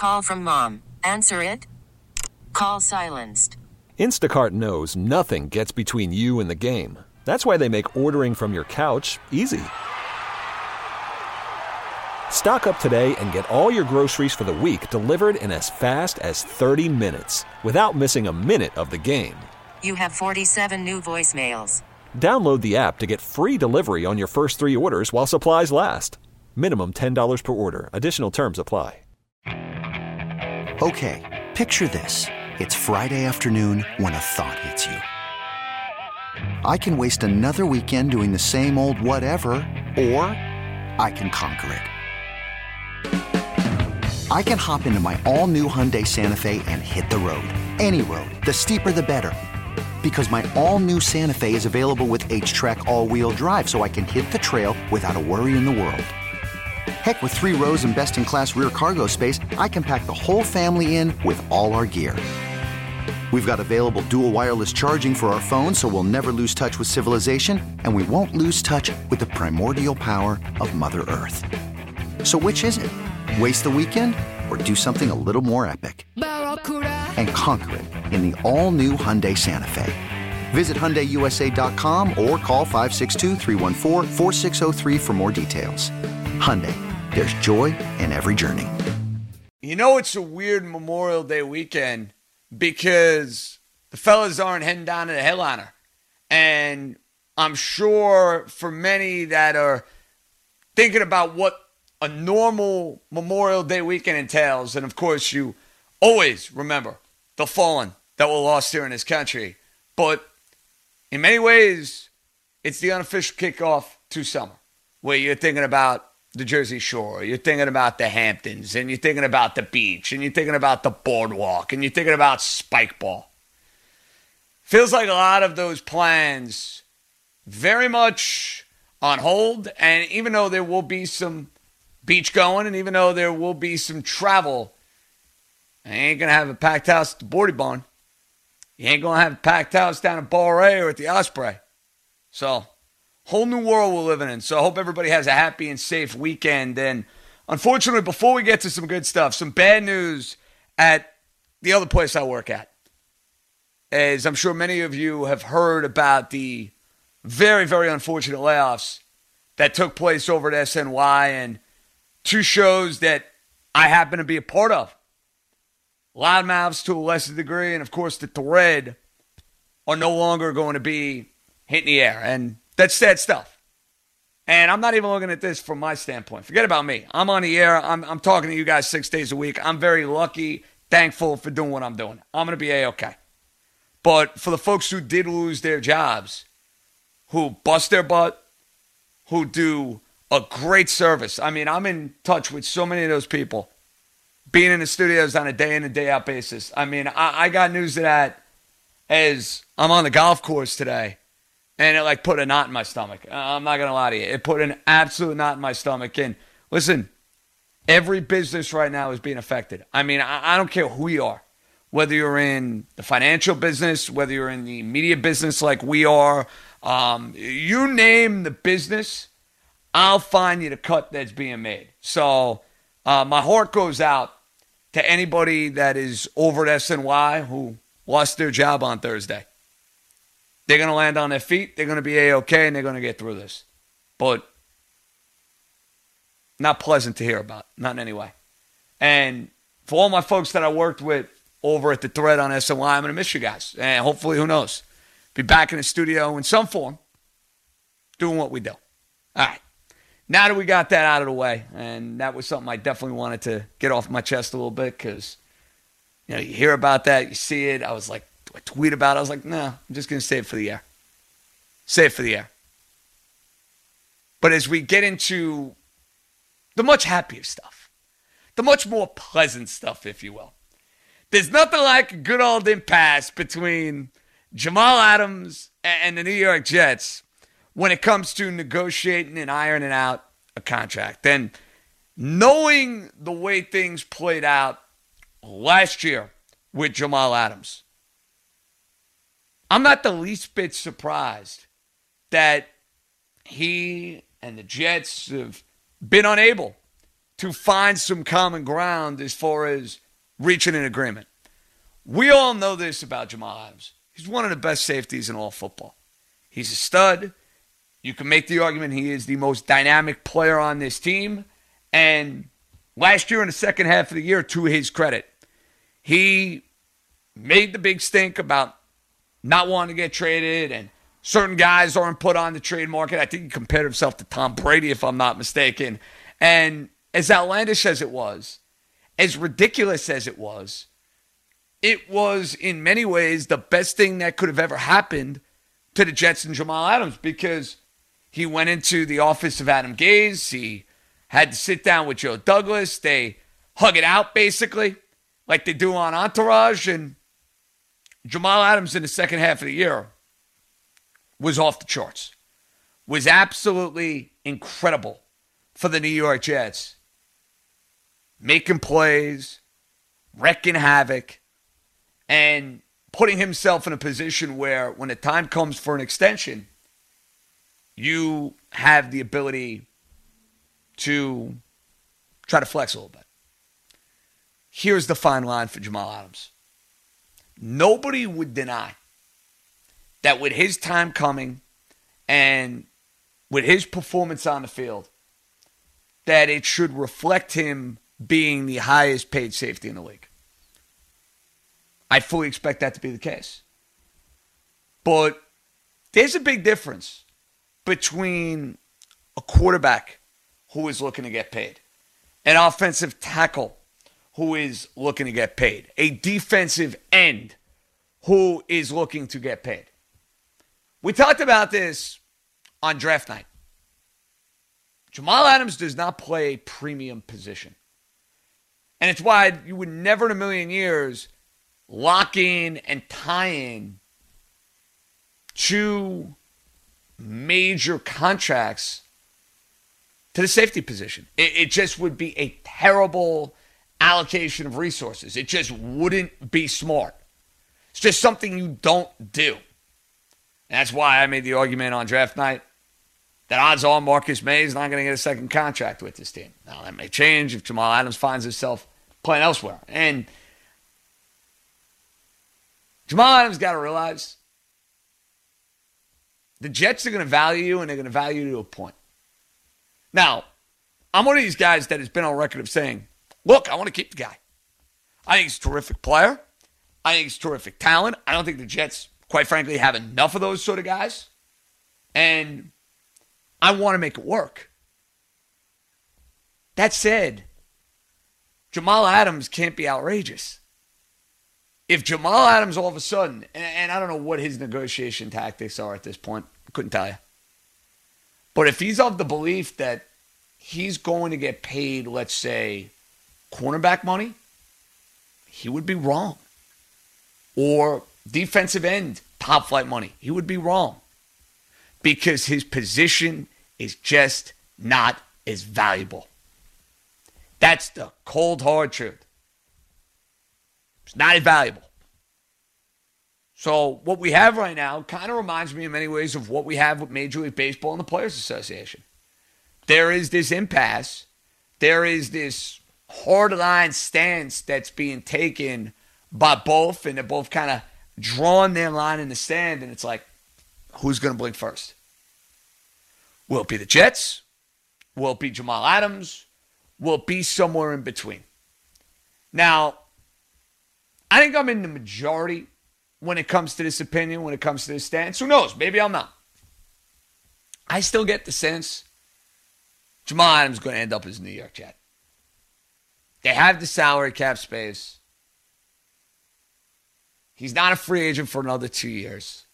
Call from mom. Answer it. Call silenced. Instacart knows nothing gets between you and the game. That's why they make ordering from your couch easy. Stock up today and get all your groceries for the week delivered in as fast as 30 minutes without missing a minute of the game. You have 47 new voicemails. Download the app to get free delivery on your first 3 orders while supplies last. Minimum $10 per order. Additional terms apply. Okay, picture this. It's Friday afternoon when a thought hits you. I can waste another weekend doing the same old whatever, or I can conquer it. I can hop into my all-new Hyundai Santa Fe and hit the road. Any road. The steeper the better. Because my all-new Santa Fe is available with H-Track all-wheel drive, so I can hit the trail without a worry in the world. Heck, with 3 rows and best-in-class rear cargo space, I can pack the whole family in with all our gear. We've got available dual wireless charging for our phones, so we'll never lose touch with civilization, and we won't lose touch with the primordial power of Mother Earth. So which is it? Waste the weekend or do something a little more epic? And conquer it in the all-new Hyundai Santa Fe. Visit HyundaiUSA.com or call 562-314-4603 for more details. Hyundai, there's joy in every journey. You know it's a weird Memorial Day weekend because the fellas aren't heading down to the headliner. And I'm sure for many that are thinking about what a normal Memorial Day weekend entails, and of course you always remember the fallen that were lost here in this country. But in many ways, it's the unofficial kickoff to summer, where you're thinking about the Jersey Shore, you're thinking about the Hamptons, and you're thinking about the beach, and you're thinking about the boardwalk, and you're thinking about Spikeball. Feels like a lot of those plans very much on hold, and even though there will be some beach going, and even though there will be some travel, I ain't going to have a packed house at the Bordy Barn. You ain't going to have a packed house down at Ballray or at the Osprey. So, whole new world we're living in. So I hope everybody has a happy and safe weekend. And unfortunately, before we get to some good stuff, some bad news at the other place I work at. As I'm sure many of you have heard about the very, very unfortunate layoffs that took place over at SNY and 2 shows that I happen to be a part of. Loudmouths to a lesser degree, and of course the Thread are no longer going to be hitting the air. And that's sad stuff. And I'm not even looking at this from my standpoint. Forget about me. I'm on the air. I'm talking to you guys 6 days a week. I'm very lucky, thankful for doing what I'm doing. I'm going to be A-okay. But for the folks who did lose their jobs, who bust their butt, who do a great service. I mean, I'm in touch with so many of those people, being in the studios on a day in and day out basis. I mean, I got news of that as I'm on the golf course today, and it like put a knot in my stomach. I'm not going to lie to you. It put an absolute knot in my stomach. And listen, every business right now is being affected. I mean, I don't care who you are, whether you're in the financial business, whether you're in the media business like we are, you name the business, I'll find you the cut that's being made. So my heart goes out to anybody that is over at SNY who lost their job on Thursday. They're going to land on their feet. They're going to be A-okay, and they're going to get through this. But not pleasant to hear about. Not in any way. And for all my folks that I worked with over at the Thread on SNY, I'm going to miss you guys. And hopefully, who knows, be back in the studio in some form doing what we do. All right. Now that we got that out of the way, and that was something I definitely wanted to get off my chest a little bit because, you hear about that, you see it. I was like, do I tweet about it? I was like, no, I'm just going to save it for the air. Save it for the air. But as we get into the much happier stuff, the much more pleasant stuff, if you will, there's nothing like a good old impasse between Jamal Adams and the New York Jets when it comes to negotiating and ironing out a contract. And knowing the way things played out last year with Jamal Adams, I'm not the least bit surprised that he and the Jets have been unable to find some common ground as far as reaching an agreement. We all know this about Jamal Adams. He's one of the best safeties in all football. He's a stud. You can make the argument he is the most dynamic player on this team. And last year in the second half of the year, to his credit, he made the big stink about not wanting to get traded, and certain guys aren't put on the trade market. I think he compared himself to Tom Brady, if I'm not mistaken. And as outlandish as it was, as ridiculous as it was in many ways the best thing that could have ever happened to the Jets and Jamal Adams, because he went into the office of Adam Gase. He had to sit down with Joe Douglas. They hug it out, basically, like they do on Entourage. And Jamal Adams in the second half of the year was off the charts, was absolutely incredible for the New York Jets, making plays, wrecking havoc, and putting himself in a position where when the time comes for an extension, you have the ability to try to flex a little bit. Here's the fine line for Jamal Adams. Nobody would deny that with his time coming and with his performance on the field, that it should reflect him being the highest paid safety in the league. I fully expect that to be the case. But there's a big difference between a quarterback who is looking to get paid, an offensive tackle who is looking to get paid, a defensive end who is looking to get paid. We talked about this on draft night. Jamal Adams does not play a premium position. And it's why you would never in a million years lock in and tie in two major contracts to the safety position. It just would be a terrible allocation of resources. It just wouldn't be smart. It's just something you don't do. And that's why I made the argument on draft night that odds are Marcus May is not going to get a second contract with this team. Now, that may change if Jamal Adams finds himself playing elsewhere. And Jamal Adams got to realize the Jets are going to value you, and they're going to value you to a point. Now, I'm one of these guys that has been on record of saying, look, I want to keep the guy. I think he's a terrific player. I think he's terrific talent. I don't think the Jets, quite frankly, have enough of those sort of guys. And I want to make it work. That said, Jamal Adams can't be outrageous. If Jamal Adams all of a sudden, and I don't know what his negotiation tactics are at this point, couldn't tell you. But if he's of the belief that he's going to get paid, let's say, cornerback money, he would be wrong. Or defensive end, top flight money, he would be wrong. Because his position is just not as valuable. That's the cold, hard truth. It's not as valuable. So what we have right now kind of reminds me in many ways of what we have with Major League Baseball and the Players Association. There is this impasse. There is this hard-line stance that's being taken by both, and they're both kind of drawing their line in the sand, and it's like, who's going to blink first? Will it be the Jets? Will it be Jamal Adams? Will it be somewhere in between? Now, I think I'm in the majority when it comes to this opinion, when it comes to this stance. Who knows? Maybe I'm not. I still get the sense Jamal Adams is going to end up as a New York Jet. They have the salary cap space. He's not a free agent for another 2 years.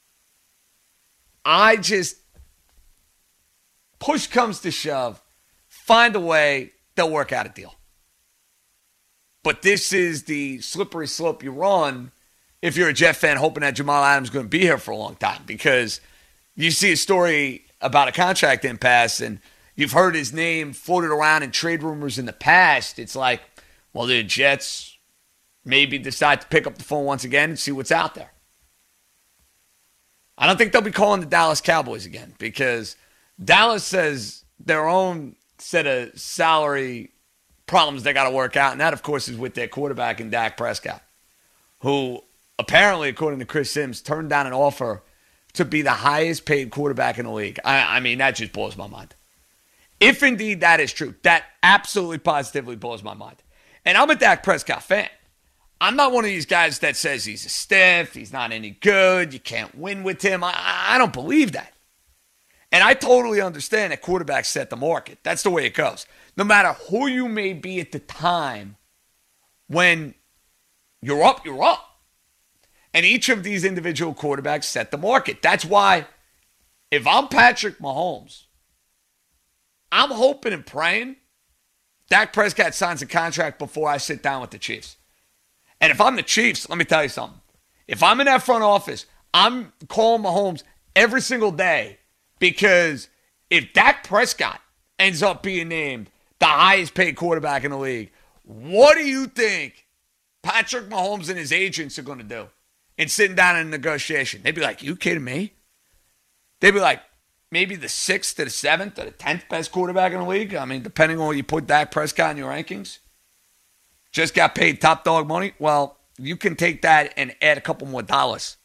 Push comes to shove, find a way, they'll work out a deal. But this is the slippery slope you're on if you're a Jet fan hoping that Jamal Adams is going to be here for a long time, because you see a story about a contract impasse and you've heard his name floated around in trade rumors in the past. It's like, well, the Jets maybe decide to pick up the phone once again and see what's out there. I don't think they'll be calling the Dallas Cowboys again, because Dallas says their own set of salary problems they got to work out. And that, of course, is with their quarterback in Dak Prescott, who apparently, according to Chris Sims, turned down an offer to be the highest paid quarterback in the league. I mean, that just blows my mind. If indeed that is true, that absolutely positively blows my mind. And I'm a Dak Prescott fan. I'm not one of these guys that says he's a stiff, he's not any good, you can't win with him. I don't believe that. And I totally understand that quarterbacks set the market. That's the way it goes. No matter who you may be at the time, when you're up, you're up. And each of these individual quarterbacks set the market. That's why if I'm Patrick Mahomes, I'm hoping and praying Dak Prescott signs a contract before I sit down with the Chiefs. And if I'm the Chiefs, let me tell you something. If I'm in that front office, I'm calling Mahomes every single day, because if Dak Prescott ends up being named the highest paid quarterback in the league, what do you think Patrick Mahomes and his agents are going to do in sitting down in a negotiation? They'd be like, you kidding me? They'd be like, maybe the 6th to the 7th or the 10th best quarterback in the league. I mean, depending on where you put Dak Prescott in your rankings. Just got paid top dog money. Well, you can take that and add a couple more dollars.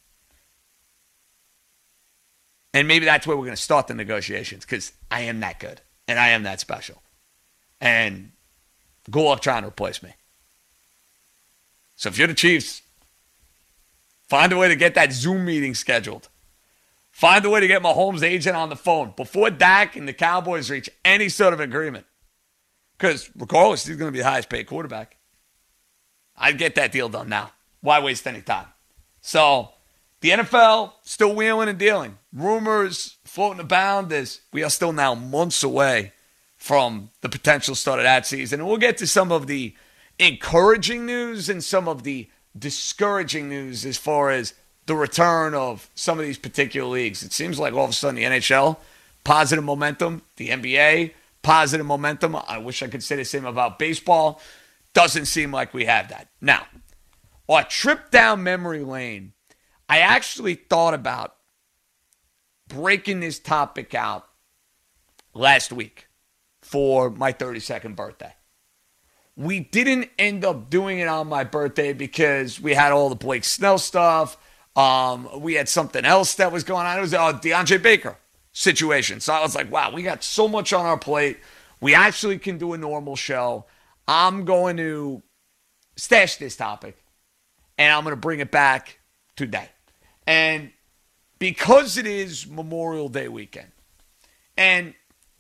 And maybe that's where we're going to start the negotiations, because I am that good and I am that special. And good luck trying to replace me. So if you're the Chiefs, find a way to get that Zoom meeting scheduled. Find a way to get Mahomes' agent on the phone before Dak and the Cowboys reach any sort of agreement. Because regardless, he's going to be the highest paid quarterback. I'd get that deal done now. Why waste any time? So the NFL still wheeling and dealing. Rumors floating abound as we are still now months away from the potential start of that season. And we'll get to some of the encouraging news and some of the discouraging news as far as the return of some of these particular leagues. It seems like all of a sudden the NHL, positive momentum. The NBA, positive momentum. I wish I could say the same about baseball. Doesn't seem like we have that. Now, our trip down memory lane, I actually thought about breaking this topic out last week for my 32nd birthday. We didn't end up doing it on my birthday because we had all the Blake Snell stuff. We had something else that was going on. It was a DeAndre Baker situation. So I was like, wow, we got so much on our plate. We actually can do a normal show. I'm going to stash this topic, and I'm going to bring it back today. And because it is Memorial Day weekend, and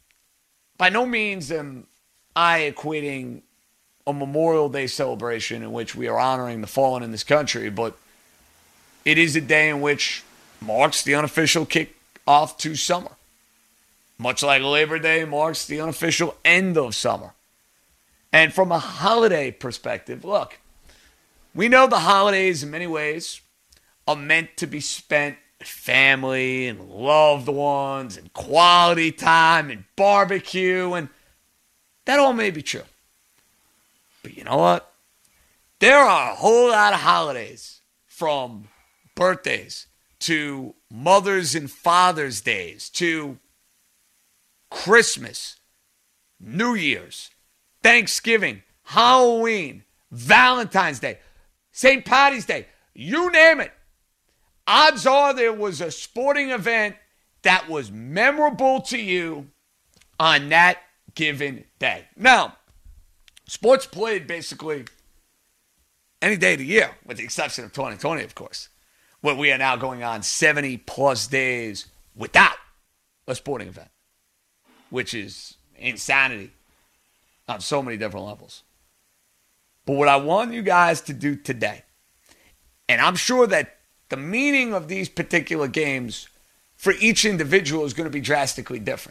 by no means am I equating a Memorial Day celebration in which we are honoring the fallen in this country, but it is a day in which marks the unofficial kick-off to summer. Much like Labor Day marks the unofficial end of summer. And from a holiday perspective, look, we know the holidays in many ways are meant to be spent with family and loved ones and quality time and barbecue, and that all may be true. But you know what? There are a whole lot of holidays, from birthdays to Mother's and Father's Days to Christmas, New Year's, Thanksgiving, Halloween, Valentine's Day, St. Patty's Day, you name it. Odds are there was a sporting event that was memorable to you on that given day. Now, sports played basically any day of the year, with the exception of 2020, of course, where we are now going on 70-plus days without a sporting event, which is insanity on so many different levels. But what I want you guys to do today, and I'm sure that the meaning of these particular games for each individual is going to be drastically different.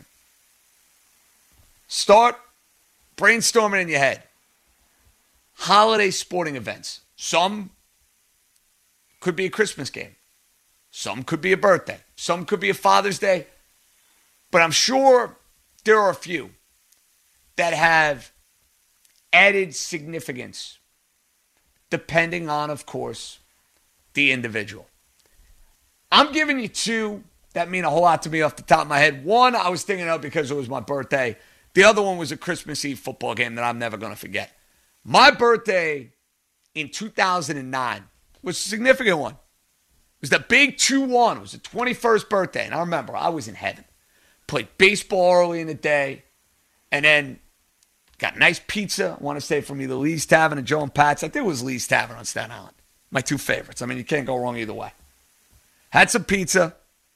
Start brainstorming in your head. Holiday sporting events. Some could be a Christmas game. Some could be a birthday. Some could be a Father's Day. But I'm sure there are a few that have added significance depending on, of course, the individual. I'm giving you two that mean a whole lot to me off the top of my head. One, I was thinking of because it was my birthday. The other one was a Christmas Eve football game that I'm never going to forget. My birthday in 2009 was a significant one. It was the big 2-1. It was the 21st birthday. And I remember I was in heaven. Played baseball early in the day. And then got nice pizza. I want to say from either Lee's Tavern or Joe and Pat's. I think it was Lee's Tavern on Staten Island. My two favorites. I mean, you can't go wrong either way. Had some pizza.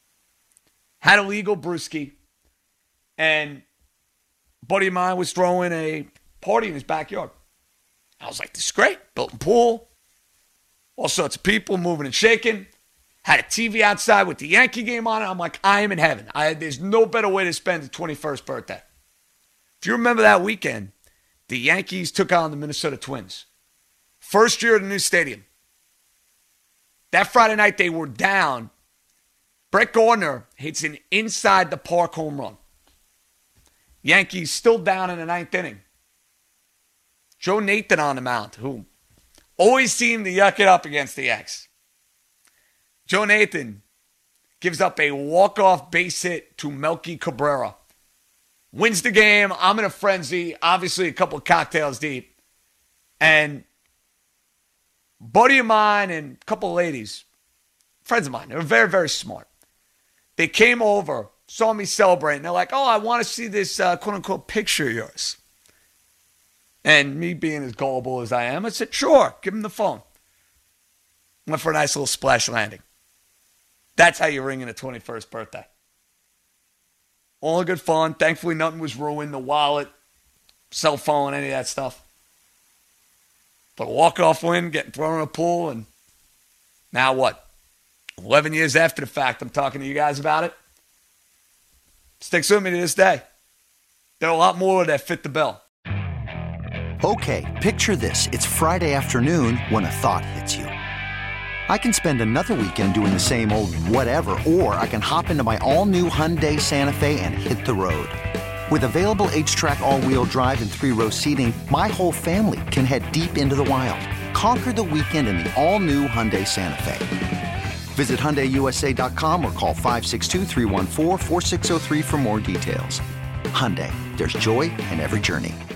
Had a legal brewski. And a buddy of mine was throwing a party in his backyard. I was like, this is great. Built a pool. All sorts of people moving and shaking. Had a TV outside with the Yankee game on it. I'm like, I am in heaven. There's no better way to spend the 21st birthday. If you remember that weekend, the Yankees took on the Minnesota Twins. First year at the new stadium. That Friday night, they were down. Brett Gardner hits an inside-the-park home run. Yankees still down in the ninth inning. Joe Nathan on the mound, who always seemed to yuck it up against the Yanks. Joe Nathan gives up a walk-off base hit to Melky Cabrera. Wins the game. I'm in a frenzy. Obviously, a couple of cocktails deep. And a buddy of mine and a couple of ladies, friends of mine, they were very, very smart. They came over, saw me celebrating. They're like, oh, I want to see this quote-unquote picture of yours. And me being as gullible as I am, I said, sure, give him the phone. Went for a nice little splash landing. That's how you ring in a 21st birthday. All good fun. Thankfully, nothing was ruined. The wallet, cell phone, any of that stuff. But a walk-off win, getting thrown in a pool, and now what? 11 years after the fact, I'm talking to you guys about it. Sticks with me to this day. There are a lot more that fit the bill. Okay, picture this. It's Friday afternoon when a thought hits you. I can spend another weekend doing the same old whatever, or I can hop into my all-new Hyundai Santa Fe and hit the road. With available H-Track all-wheel drive and 3-row seating, my whole family can head deep into the wild. Conquer the weekend in the all-new Hyundai Santa Fe. Visit HyundaiUSA.com or call 562-314-4603 for more details. Hyundai, there's joy in every journey.